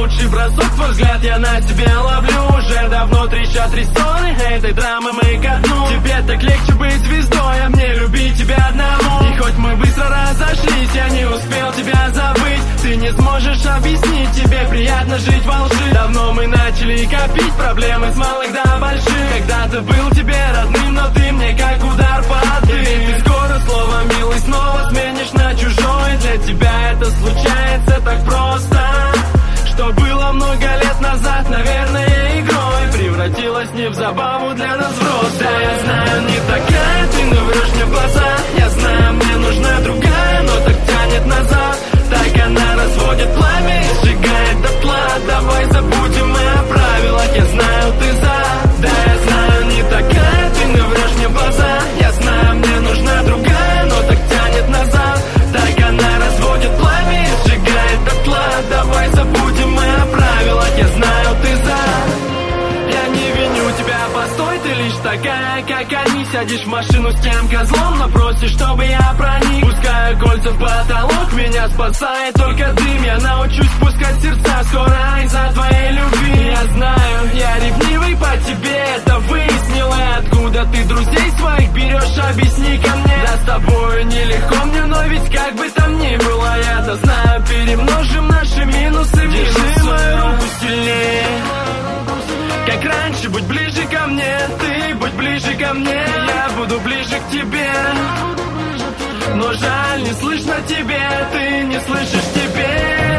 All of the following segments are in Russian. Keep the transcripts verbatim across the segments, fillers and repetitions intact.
лучший бросок, твой взгляд я на себе ловлю. Уже давно трещат рестоны этой драмы мы ко дну. Тебе так легче быть звездой, а мне любить тебя одному. И хоть мы быстро разошлись, я не успел тебя забыть. Ты не сможешь объяснить, тебе приятно жить во лжи. Давно мы начали копить проблемы с малых до больших. Когда-то был тебе родным, но ты мне как удар под дых. И ты скоро слово милый снова сменишь на чужой. Для тебя это случается так просто. Что было много лет назад, наверное, игрой превратилось не в забаву для нас взрослых. Да, я знаю, не такая ты, но врешь мне в глаза. Я знаю, мне нужна другая, но так тянет назад. Так она разводит пламя и сжигает дотла. Давай забудем мы о правилах, я знаю, ты за. Да, я знаю, не такая ты, но врешь мне в глаза. Я знаю, мне нужна другая, но так тянет назад. Так она разводит пламя и сжигает дотла. Давай забудем мы о правилах, я знаю, ты за. Я не виню тебя, постой, ты лишь такая, как они. Сядешь в машину с тем козлом, но просишь, чтобы я проник. Пускаю кольца в потолок, меня спасает только дым. Я научусь пускать сердца скоро из-за твоей любви. Я знаю, я ревнивый по тебе, это выяснил. И откуда ты друзей своих берешь, объясни-ка мне. Да с тобою нелегко мне, но ведь как бы там ни было, я-то знаю, перемножим наши минусы в минусы. Держи мою руку сильнее, как раньше, будь ближе ко мне. Ты будь ближе ко мне, я буду ближе к тебе. Но жаль, не слышно тебе, ты не слышишь теперь.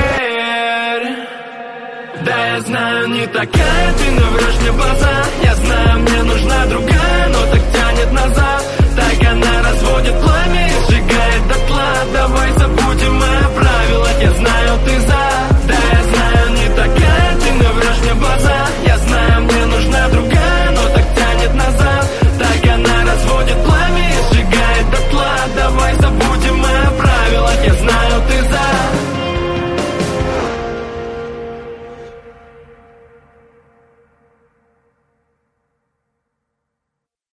Да, я знаю, не такая ты, но врешь мне в глаза. Я знаю, мне нужна другая, но так тянет назад. Так она разводит пламя